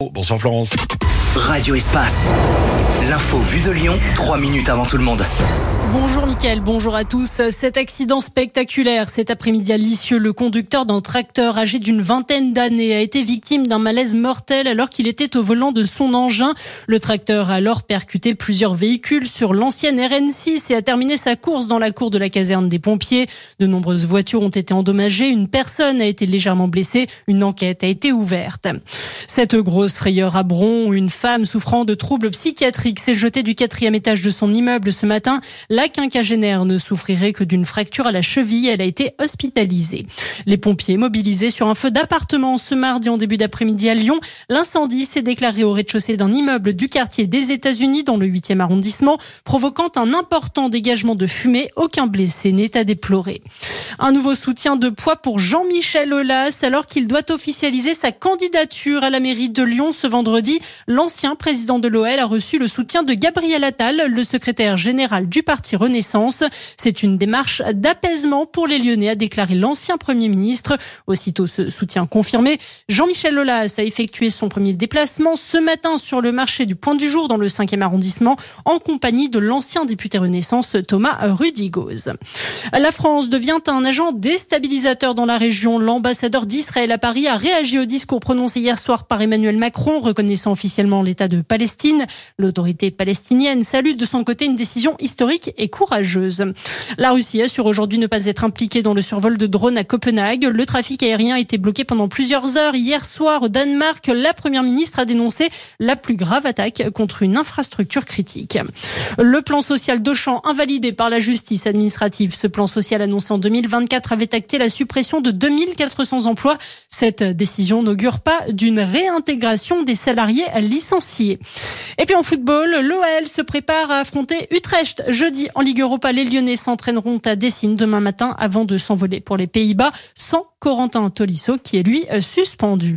Bonsoir Florence. Radio Espace. L'info vue de Lyon, 3 minutes avant tout le monde. Bonjour Mickaël, bonjour à tous. Cet accident spectaculaire cet après-midi à Lisieux, le conducteur d'un tracteur âgé d'une vingtaine d'années a été victime d'un malaise mortel alors qu'il était au volant de son engin. Le tracteur a alors percuté plusieurs véhicules sur l'ancienne RN6 et a terminé sa course dans la cour de la caserne des pompiers. De nombreuses voitures ont été endommagées, une personne a été légèrement blessée, une enquête a été ouverte. Cette grosse frayeur à Bron, une femme souffrant de troubles psychiatriques s'est jetée du 4e étage de son immeuble ce matin. La quinquagénaire ne souffrirait que d'une fracture à la cheville. Elle a été hospitalisée. Les pompiers mobilisés sur un feu d'appartement ce mardi en début d'après-midi à Lyon. L'incendie s'est déclaré au rez-de-chaussée d'un immeuble du quartier des États-Unis dans le 8e arrondissement, provoquant un important dégagement de fumée. Aucun blessé n'est à déplorer. Un nouveau soutien de poids pour Jean-Michel Aulas alors qu'il doit officialiser sa candidature à la mairie de Lyon ce vendredi. L'ancien président de l'OL a reçu le soutien de Gabriel Attal, le secrétaire général du parti Renaissance. C'est une démarche d'apaisement pour les Lyonnais, a déclaré l'ancien Premier ministre. Aussitôt ce soutien confirmé, Jean-Michel Aulas a effectué son premier déplacement ce matin sur le marché du Point du Jour dans le 5e arrondissement en compagnie de l'ancien député Renaissance Thomas Rudigoz. La France devient un agent déstabilisateur dans la région. L'ambassadeur d'Israël à Paris a réagi au discours prononcé hier soir par Emmanuel Macron, reconnaissant officiellement l'État de Palestine. L'autorité palestinienne salue de son côté une décision historique et courageuse. La Russie assure aujourd'hui ne pas être impliquée dans le survol de drones à Copenhague. Le trafic aérien a été bloqué pendant plusieurs heures. Hier soir, au Danemark, la première ministre a dénoncé la plus grave attaque contre une infrastructure critique. Le plan social d'Auchan invalidé par la justice administrative. Ce plan social annoncé en 2024 avait acté la suppression de 2400 emplois. Cette décision n'augure pas d'une réintégration des salariés licenciés. Et puis en football, l'OL se prépare à affronter Utrecht jeudi en Ligue Europa. Les Lyonnais s'entraîneront à Dessine demain matin avant de s'envoler pour les Pays-Bas sans Corentin Tolisso qui est lui suspendu.